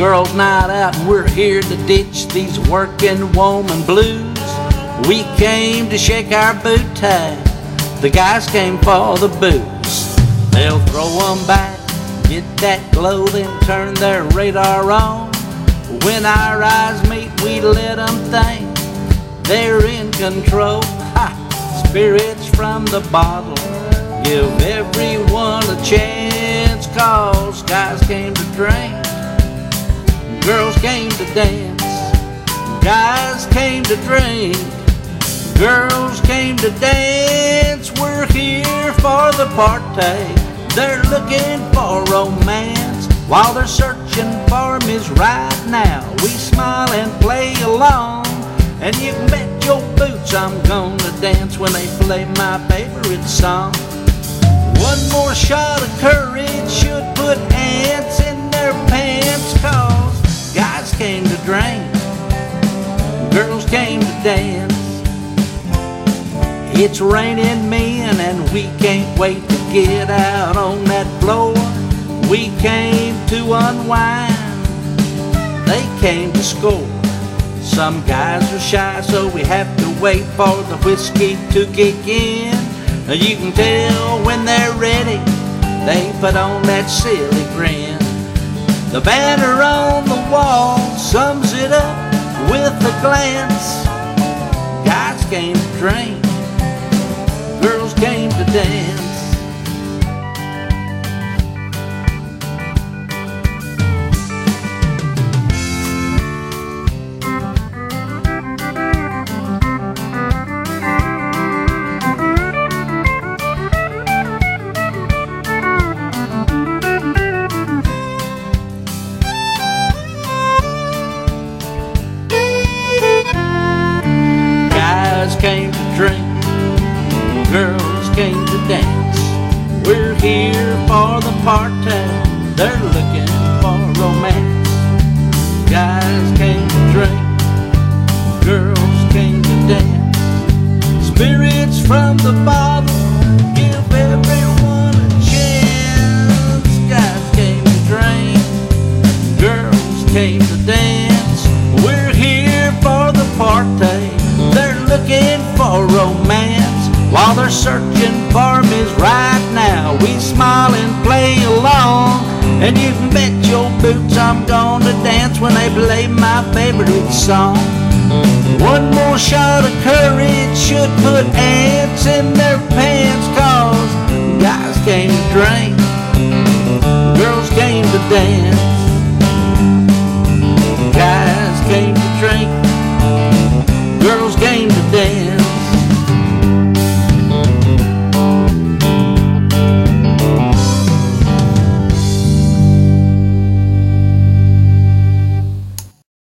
girls' night out, and we're here to ditch these working woman blues. We came to shake our boot tie, the guys came for the booze. They'll throw them back, get that glow, then turn their radar on. When our eyes meet, we let them think they're in control. Ha! Spirits from the bottle, give everyone a chance, 'cause guys came to drink, girls came to dance. Guys came to drink, girls came to dance. We're here for the party, they're looking for romance. While they're searching for them is right now, we smile and play along. And you can bet your boots I'm gonna dance when they play my favorite song. One more shot of courage should put ants in their pants, 'cause guys came to drink, girls came to dance. It's raining men and we can't wait to get out on that floor. We came to unwind, they came to score. Some guys are shy, so we have to wait for the whiskey to kick in. You can tell when they're ready, they put on that silly grin. The banner on the wall sums it up with a glance. Guys came to drink, girls came to dance. Guys came to drink, girls came to dance. We're here for the party, they're looking for romance. Guys came to drink, girls came to dance. Spirits from the bottle, give everyone a chance. Guys came to drink, girls came to dance. We're here for the party, they're looking for romance. While they're searching for me is right now, we smile and play along. And you can bet your boots I'm gonna dance when they play my favorite song. One more shot of courage should put ants in their pants, 'cause guys came to drink,